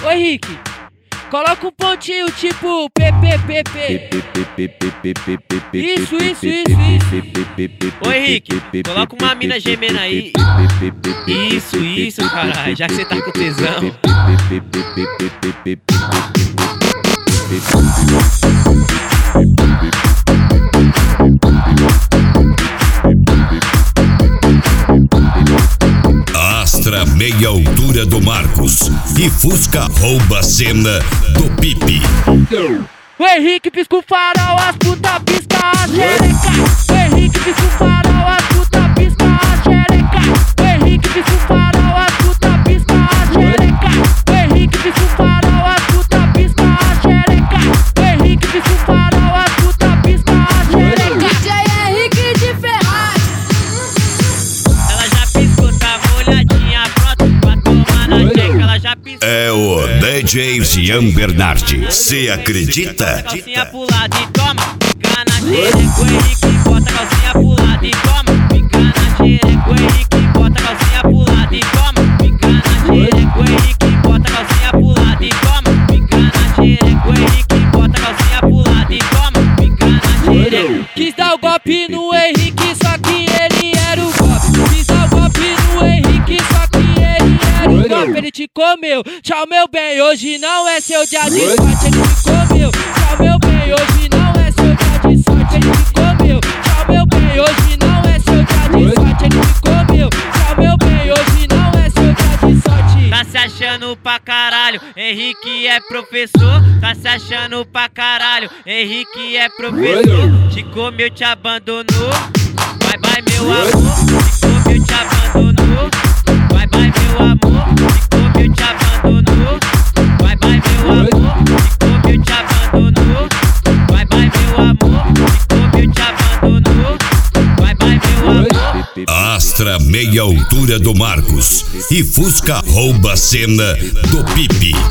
Ô Henrique, coloca um pontinho tipo PPPP. Isso. Ô Henrique, coloca uma mina gemendo aí. Isso, caralho, já que você tá com tesão. Astra meia altura do Marcos e Fusca rouba a cena do Pipi. O Henrique pisca o farol, as puta pisca a xereca. O Henrique pisca o farol, as puta pisca a xereca. O Henrique pisca o farol, as puta pisca a xereca. O Henrique pisca o farol, as puta pisca a xereca. O Henrique pisca o farol, as puta pisca a xereca. DJ Henrique de Ferraz. Ela já piscou, tá molhadinha, pronto pra tomar na checa. Ela já piscou. É o DJ Jean Bernardi. Cê acredita? Calcinha pro lado e toma, fica na xereca. O Henrique bota calcinha pro lado e toma, fica na xereca. O Henrique bota calcinha pro lado e toma, fica na xereca. O Henrique bota calcinha pro lado e toma, fica na xereca. O Henrique bota calcinha pro lado e toma, fica na xereca. Quis dar o golpe no Henrique, só que ele era o golpe. Quis dar o golpe no Henrique, só que ele era o golpe. Ele te comeu, tchau meu bem, hoje não é seu dia de sorte. Ele te comeu, tchau meu bem, hoje não é seu dia de sorte. Ele te comeu, tchau meu bem, hoje não é seu dia de sorte. Ele te comeu, tchau meu bem, hoje não é seu dia de sorte. Tá se achando pra caralho, Henrique é professor. Tá se achando pra caralho, Henrique é professor. Te comeu, te abandonou, bye bye meu amor. Te comeu, te abandonou, bye bye meu amor. Te comeu, te abandonou, bye bye meu amor. Te comeu, te abandonou, bye bye meu amor. Te comeu, te abandonou, bye bye meu amor. Astra meia altura do Marcos e Fusca rouba a cena do Pipi.